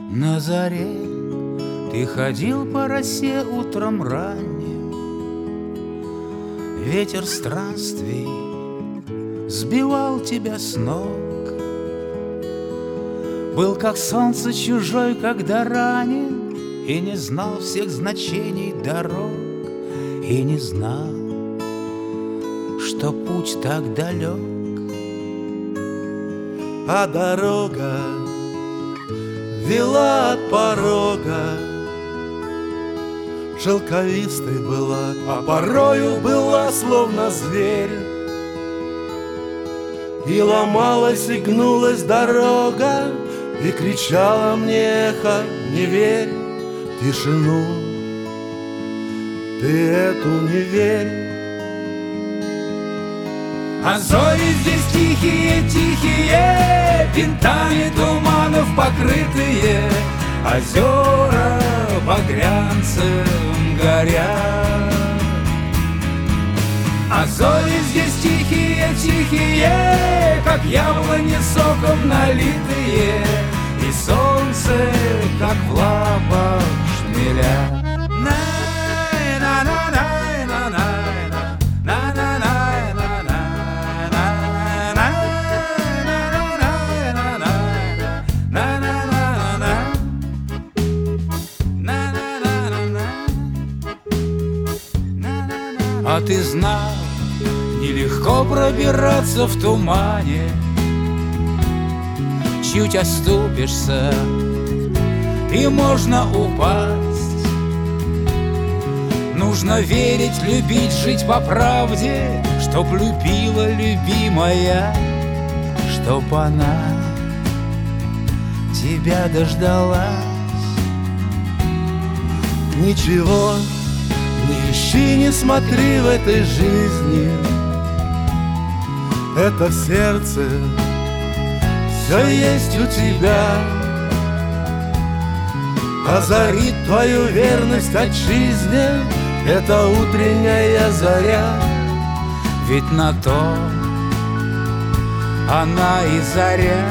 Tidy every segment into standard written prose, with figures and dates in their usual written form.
На заре ты ходил по росе утром ранним, ветер странствий сбивал тебя с ног. Был как солнце чужой, когда ранен, и не знал всех значений дорог, и не знал, что путь так далек. А дорога вела от порога, шелковистой была, а порою была словно зверь. И ломалась, и гнулась дорога, и кричала мне эхо: не верь в тишину, ты эту не верь. А зори здесь тихие-тихие, винтами туманов покрытые, озера багрянцем горят. А зори здесь тихие-тихие, как яблони соком налитые, и солнце, как в лапах шмеля. А ты знал, нелегко пробираться в тумане. Чуть оступишься, и можно упасть. Нужно верить, любить, жить по правде, чтоб любила любимая, чтоб она тебя дождалась. Ничего не ищи, не смотри в этой жизни, это в сердце все есть у тебя. Озарит твою верность отчизне эта утренняя заря. Ведь на то она и заря.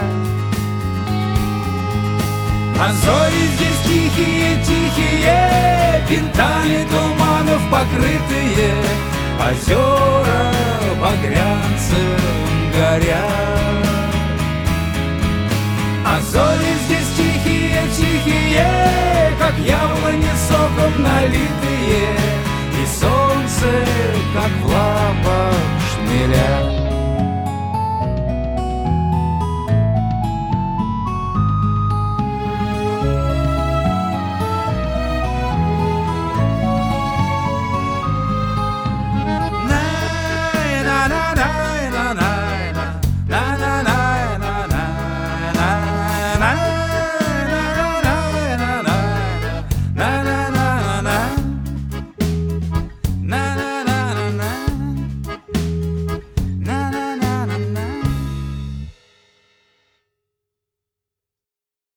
А зори здесь тихие-тихие, винтами туманов покрытые, озера багрянцем горят. А зори здесь тихие-тихие, как яблони соком налитые, и солнце, как в лапах шмеля.